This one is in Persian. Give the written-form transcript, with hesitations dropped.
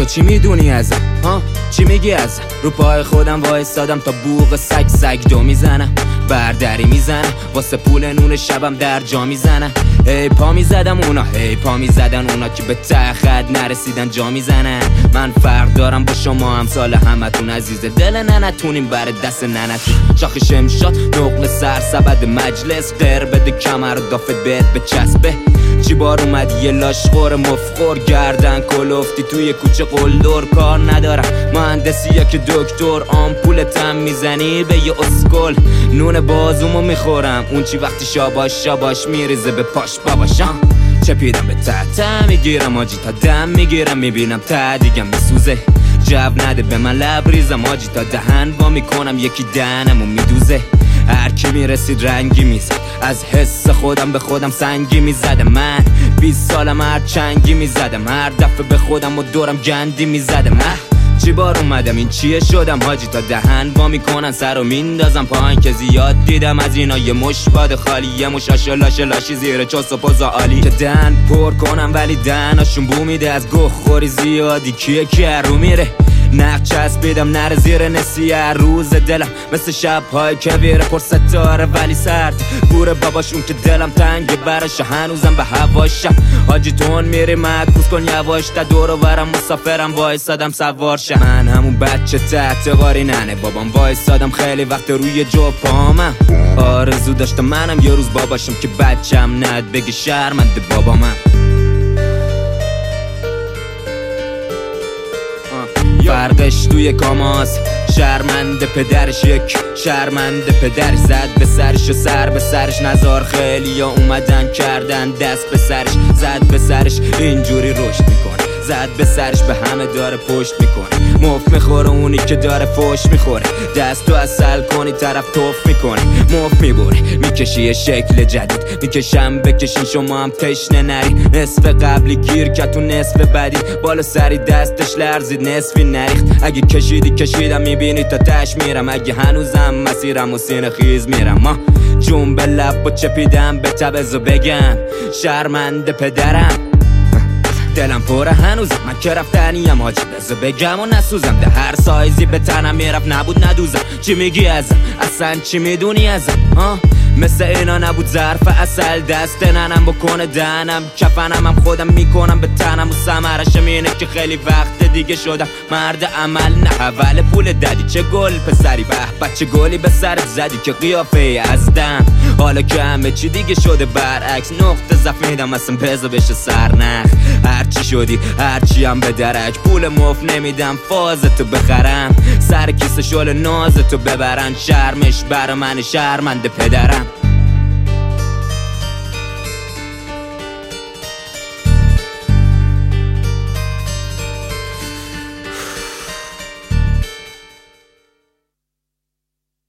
تو چی میدونی ازم؟ ها؟ چی میگی ازم؟ رو پای خودم وایستادم تا بوق سگ سگ دو میزنم، بردری میزنم واسه پول نون شبم در جا میزنم. هی پا میزدم اونا، هی پا میزدن اونا که به ته خط نرسیدن جا میزنن. من فرق دارم با شما امثال همتون، عزیز دل ننتونیم بر دست ننتون. شاخ شمشاد نقل سر سبد مجلس، غیر بده کمر دافت بهت بچسبه. چی بار اومد یه لاشخور مفخور، گردن کلفتی توی کوچه قلدر. کار ندارم مهندسیه که دکتر، آمپولتم میزنی به یه اسکل. نون بازومو میخورم اون چی وقتی شاباش شاباش میریزه به پاش باباشم. چپیدم به ته میگیرم آجی تا دم میگیرم، میبینم ته دیگه میسوزه. جو نده به من لبریزم آجی تا دهن وا میکنم یکی دهنمو میدوزه. هر کی میرسید رنگی میزد، از حس خودم به خودم سنگی میزدم. من 20 سالم هر چنگی میزدم، هر دفعه به خودم و دورم گندی میزدم. چی بار اومدم این چیه شدم حاجی تا دهن وا میکنن سرو میندازم پایین که زیاد دیدم از اینا. یه مش باد خالی، یه مش لاشی زیر چوس و پوزا عالی که دهن پر کنم ولی دهناشون بو میده. از گوه خوری زیادی کیه که رو میره، نقد چسبیدم نره زیر نسیه. روز دلم مثل شب‌های کویره پر ستاره ولی سرد، گوره باباشون که دلم تنگه براش هنوزم به هواشم. حاجی تون میری معکوس کن یواش، تا دور و برم مسافرم وایسادم سوارشم. من همون بچه تحت قاری ننه بابام وایسادم خیلی وقت روی جو پامم. آرزو داشتم منم یه روز باباشم که بچم ند بگی شرمنده بابامم. فرقش توی کاماس، شرمنده پدرش یک شرمنده پدرش. زد به سرش و سر به سرش نزار، خیلی ها اومدن کردن دست به سرش. زد به سرش اینجوری رشد میکنه، زد به سرش به همه داره پشت میکنه. مف میخوره اونی که داره فوش میخوره، دستو اصل کنی طرف توف میکنه. مف میبره میکشی یه شکل جدید، میکشم بکشین شما هم تشنه نری. نصف قبلی گیر که تو نصف بعدی، بالا سری دستش لرزید نصفی نریخت. اگه کشیدی کشیدم میبینی تا تش میرم، اگه هنوزم مسیرم و سینه خیز میرم. ما جون به لب و چپیدم به تبزو بگم شرمنده پدرم. دلم پره هنوزم من که رفتنیم حاجی، بزا بگم و نسوزم. ده هر سایزی به تنم میرفت نبود ندوزم. چی میگی ازم؟ اصلا چی میدونی ازم؟ مثل اینا نبود ظرف اصل، دست ننم بکنه دهنم. کفنم هم خودم میکنم به تنم و ثمرشم اینه که خیلی وقت دیگه شدم مرد عمل، نه اول پول دادی. چه گل پسری به بچه گلی به سرت زدی که قیافه از دم. حالا که همه چی دیگه شده برعکس، نقطه ضعف میدم اصلا بزا بشه سرنخ. هرچی شدی هرچی هم به درک، پول مف نمیدم فازتو بخرم. سر کیسه شل نازتو ببرن، شرمش برا من شرمنده پدرم.